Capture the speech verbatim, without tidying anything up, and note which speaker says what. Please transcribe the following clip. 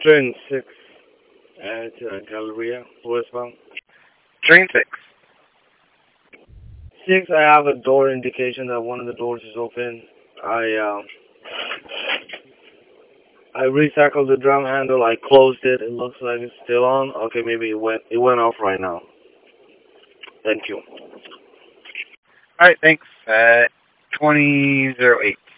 Speaker 1: Train six at uh, Galleria, westbound.
Speaker 2: Train six.
Speaker 1: Six, I have a door indication that one of the doors is open. I um, I recycled the drum handle. I closed it. It looks like it's still on. Okay, maybe it went it went off right now. Thank you.
Speaker 2: All right, thanks. Uh, twenty oh eight.